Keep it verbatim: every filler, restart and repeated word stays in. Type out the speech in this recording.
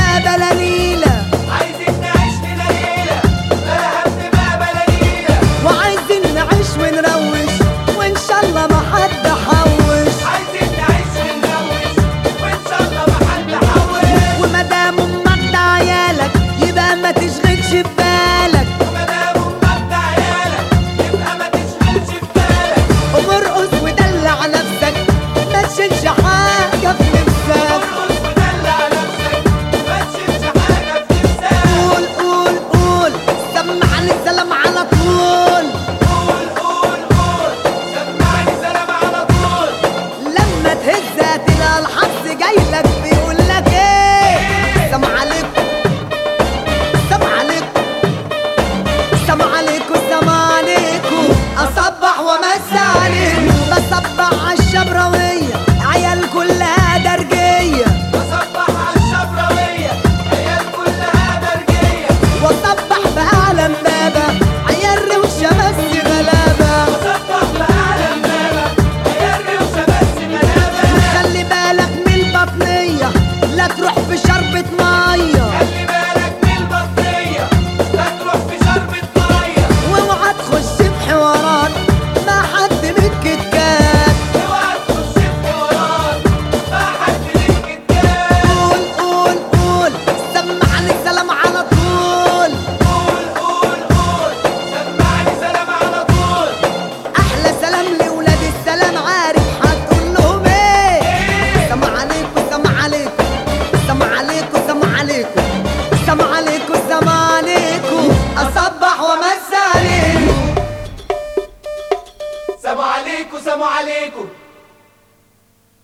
بقى بلا ليلة، عايزين نعيش لنا ليلة بلا هم بقى بلا ليلة، وعايزين نعيش ونروش وإن شاء الله ما حد حوش. عايزين نعيش ونروش وإن شاء الله ما حد حوش. ومدام أمك ده عيالك يبقى ما تشغلش ببالك، ومدام أمك ده عيالك يبقى ما تشغلش ببالك. ومرقص ودلع نفسك ما تشيلش حاجة في نفسك. ارقص ودلع نفسك ما تشيلش حاجة في نفسك. قول قول قول سمعني السلام على طول. قول قول قول سمعني سلام على طول. لما تهزها تلاقي الحظ جايلك بيقولك ايه؟ سلام عليكم سلام عليكم سلام عليكم سلام عليكم. اصبح وامسي عليكم، بصبح عالشبراوية عيال كلها درجية، بصبح على الشبراوية عيال كلها درجية، واصبح بأعلى امبابة عيال روشة بس غلابة. بصبح بأعلى امبابة عيال روشة بس غلابة. خلي بالك من البطنية لا تروح في شربة مية، خلي بالك من البطنية لا تروح في شربة مية. واوعى تخش في حوارات مع حد من الكتكات. اوعى تخش في حوارات مع حد ليك كتاب. قول قول قول سمعني السلام على طول. قول قول قول سمعني سلام على طول. احلى سلام لولاد السلام، عارف هتقول لهم ايه؟ سلام عليكم سلام عليكم سلام عليكم سلام عليكم سلام عليكم سلام عليكم. اصبح وامسي عليكم. سلام عليكم سلام عليكم.